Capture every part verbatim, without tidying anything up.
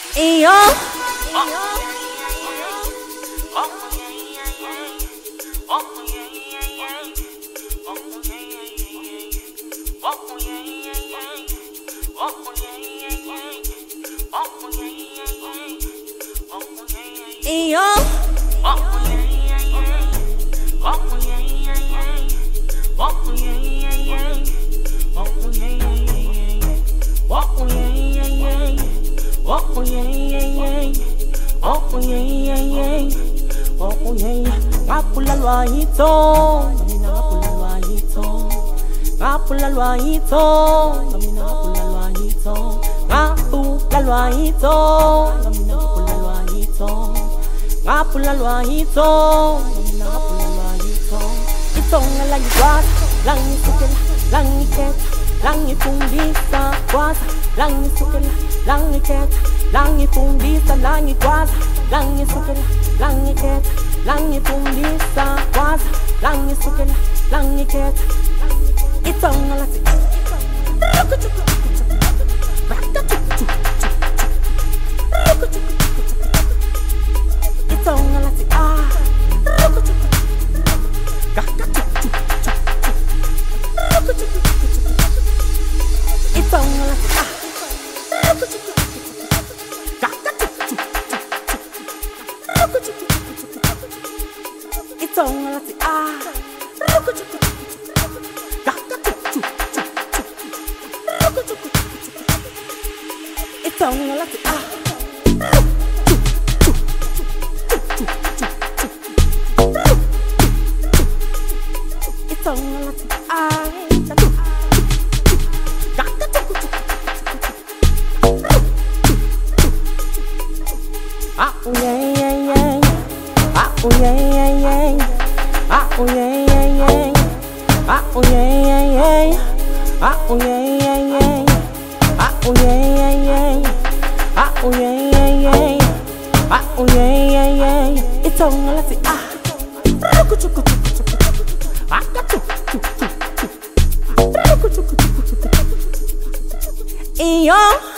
Iyo. Iyo. Ngapula lwahito, mina ngapula lwahito. Ngapula lwahito, mina ngapula lwahito. Ngapula lwahito, mina ngapula lwahito. Ngapula lwahito, mina ngapula lwahito. Itonga lagi kwasa, langi sukela, langi keta, langi fundisa kwasa, langi sukela, langi keta, langi fundisa, langi kwasa, langi sukela, langi keta, langi fundisa kwasa, langi sukela, langi keta. Itonga lati Itonga lati ah Itonga lati ah Itonga lati ah Itonga lati ah Itonga lati ah Ah oh yeah yeah yeah Ah oh yeah yeah yeah Ah oh yeah yeah yeah Ah oh yeah yeah yeah Ah oh yeah yeah yeah Ah oh yeah yeah yeah Ah oh yeah yeah yeah Ah oh yeah yeah yeah Itonga lati ah Iyo.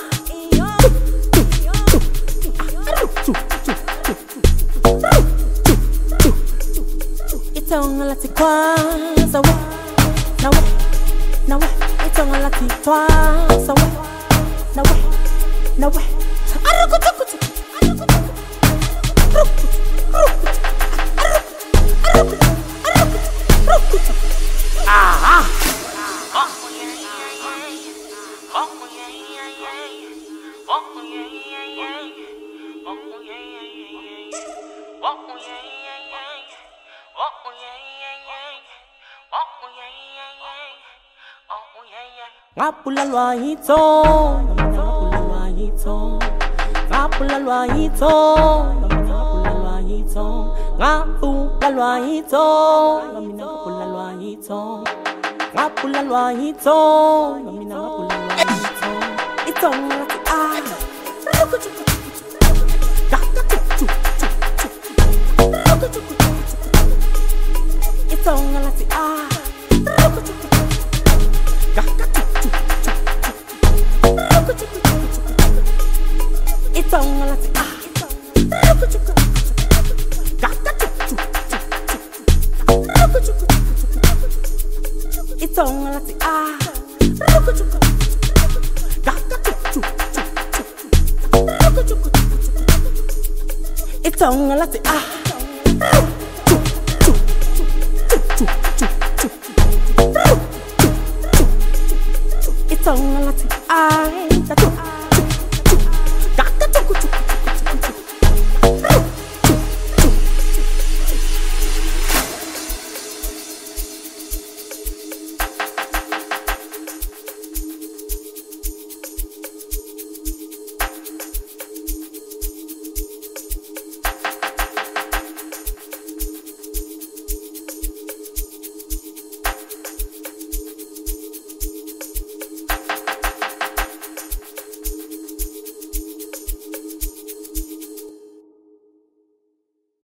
Itonga lati kwanza we na we na we Itonga lati kwanza we na we na we Arukutukutu Ah Ngapula lwahito, ngapula lwahito. Ngapula lwahito, ngapula lwahito. Ngapula lwahito, ngapula lwahito. Ngapula lwahito, ngapula lwahito. Itonga lati ah Itonga lati ah Itonga lati ah Itonga lati ah Itonga lati ah Itonga lati ah